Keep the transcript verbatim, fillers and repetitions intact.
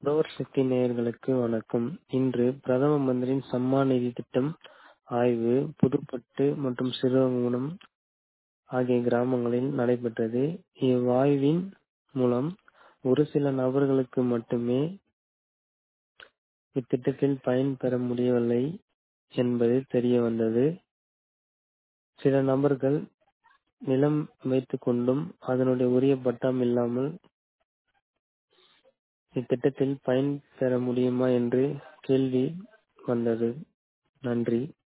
உழவர் சக்தி நேயர்களுக்கு வணக்கம். இன்று பிரதம மந்திரியின் சம்மான் நிதி திட்டம் ஆய்வு புதுப்பட்டு மற்றும் சிறுவங்குளம் ஆகிய கிராமங்களில் நடைபெற்றது. இவ்வாய்வின் மூலம் ஒரு சில நபர்களுக்கு மட்டுமே இத்திட்டத்தில் பயன் பெற முடியவில்லை என்பது தெரிய வந்தது. சில நபர்கள் நிலம் வைத்துக் கொண்டும் அதனுடைய உரிய பட்டம் இல்லாமல் இத்திட்டத்தில் பயன் பெற முடியுமா என்று கேள்வி வந்தது. நன்றி.